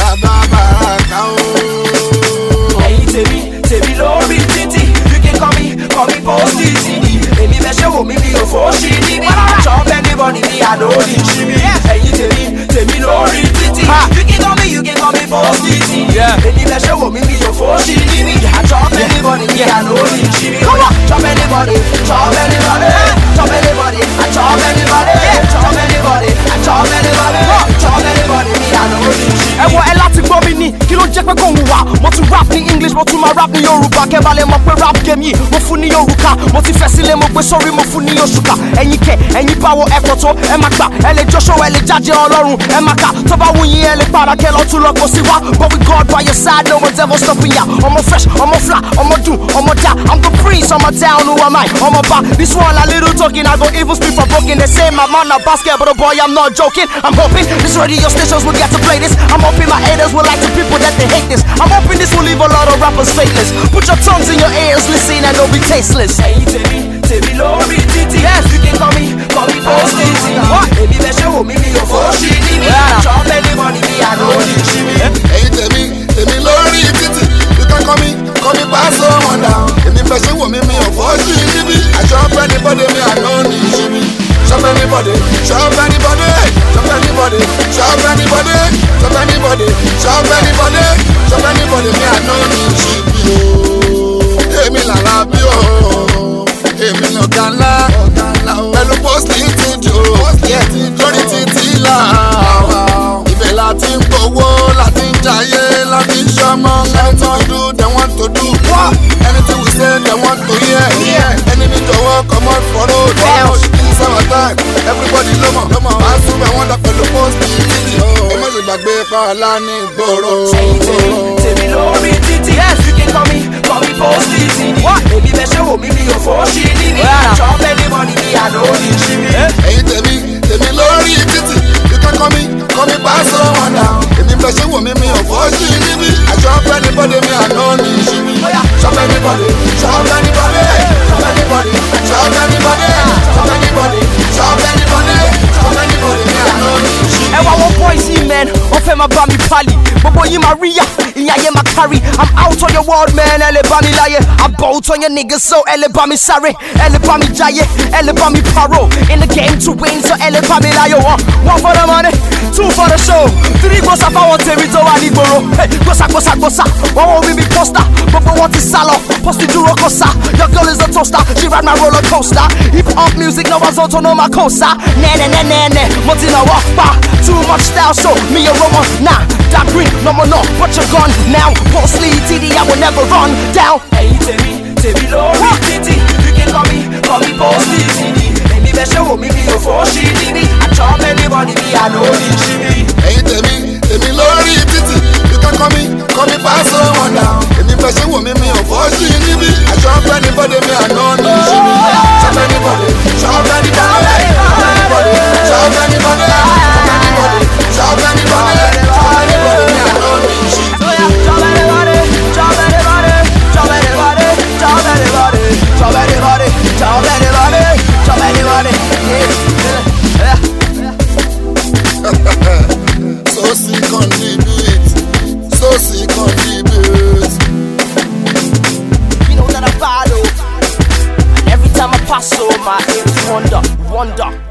bàbá bàràkà o. Ẹ̀yin tèmi lórí títì, you can call me post-it. Èmi fẹ́ ṣe wò mí bí o fò ṣì níbí. Chop anybody bí I know ní ṣíbí. Ẹ̀yin tèmi lórí títì, you can call me post-it. Èmi fẹ́ ṣe wò mí bí o fò ṣì níbí. Chop anybody bí I know ní ṣíbí. Chop anybody, chop anybody, chop anybody, chop anybody, chop anybody, chop anybody, chop anybody bí I know ní ṣíbí. Ẹ wọ ẹ láti gbọ́ mi ní kí ló jẹ́ pé kò ń wà. Mo tún rap ní English, mo tún máa rap ní Yorùbá. Kẹ́bà lè mọ̀ pé rap game yìí mo fún ní Yorùbá. Mo ti fẹ́ sílé mo gbé sórí mo fún ní Òṣùkà. Ẹ̀yin kẹ̀ ẹ̀yin báwo ẹ̀kọ́ tó ẹ máa gbà. Ẹ lè jọ́ṣọ́ ẹ lè jáde Ọlọ́run ẹ máa kà. Tó bá wù yín ẹ lè para kẹ́ lọ tún lọ kó sí wá. But with God by your side no one's ever stopping ya. Ọmọ fresh, ọmọ fly, ọmọ dùn, ọmọ dá. I'm the prince, ọmọ down, who am I? Ọmọ bá. This one a little talking, I go even speak for broken. They say my man a basket, but boy I'm not joking. I'm hoping this radio stations will get to play this. I'm hoping my haters will like the people that they hate this. I'm hoping this will leave a lot of rappers faithless. Put your tongues in your ears, listen and don't be tasteless. Ẹ̀yin tèmi lórí títì, you can call me post-it. Èmi fẹ́ ṣe wò mí bí o fò ṣì níbí. Chop anybody bí I know ní ṣíbí. Ẹ̀yin tèmi lórí títì, you can call me pass on down. Èmi fẹ́ ṣe wò mí mi ò fọ́ sí níbí. I chop anybody mi I know ní ṣíbí. Chop anybody, chop anybody, chop anybody, chop anybody, chop anybody, chop anybody, chop anybody mi I know ní ṣíbí o. Èmi làlá bí o, èmi lọ̀gá ńlá, pẹ̀lú post-it studio, lórí títí là. Ibẹ̀ la ti ń gbowó, la ti ń jayé, la ti ń ṣọmọ. Anything we do, they want to do. Anything we say, they want to hear. Enemy jọ̀wọ́ comot for road. It's our time, everybody ló mọ̀. Àásùn ẹ̀wọ̀n dà pẹ̀lú post-it studio. Ẹ má ṣe gbàgbé pààlà ní ìgboro. Ẹ̀yin tèmi lórí títì, you can call me post-it. Èmi fẹ́ ṣe wò mí bí o fò ṣì níbí. Chop anybody bí I know ní ṣíbí. Ẹ̀yin tèmi lórí títì, you can call me pass on down. Èmi fẹ́ ṣe wò mí mi ò fọ́ sí níbí. I chop anybody mi I know ní ṣíbí. Chop anybody, chop anybody, chop anybody, chop anybody, chop anybody, chop anybody, chop anybody mi I know ní ṣíbí. Ẹ wá wọ́n boys yìí man, wọ́n fẹ́ máa bá mi pali. Gbogbo yìí máa rí yá, ìyá yẹn máa carry. I'm out on your world man, ẹ lè bá mi láyé. I bolt on your niggas so ẹ lè bá mi sáré. Ẹ lè bá mi jayé, ẹ lè bá mi paro. In the game to win so ẹ lè bá mi láyé. One for the money, two for the show. Three gbọ́sà fáwọn tèmi tó wà nígboro. Gbọ́sà, wọ́n wọ́n rí mi poster. Gbogbo wọn ti sálọ, post dúró kó sá. Your girl is a toaster, she ride my roller coaster. Hip hop music, no one's on to know my cosa. Nẹ́nẹ́nẹ́nẹ́nẹ́, mo ti náwó pa. Too much style, so me a Roman. Nah, that green, no more no, but you're gone now. Postly TD, I will never run down. Ẹ̀yin tèmi lórí títì, you can call me post-it. Èmi fẹ́ ṣe wò mí bí o fò ṣì níbí. I chop anybody bí I know ní ṣíbí. Ẹ̀yin tèmi lórí títì, you can call me pass on down. Èmi fẹ́ ṣe wò mí mi ò fọ́ sí níbí. I chop anybody mi I know ní ṣíbí. Chop anybody, chop anybody, chop anybody, chop anybody, chop anybody, chop anybody, chop anybody mi I know ní ṣíbí. Chop anybody, chop anybody, chop anybody, chop anybody, chop anybody, chop anybody, chop anybody. So sick on the beat, so sick on the beat. You know that I follow, and every time I pass, so my ears wonder.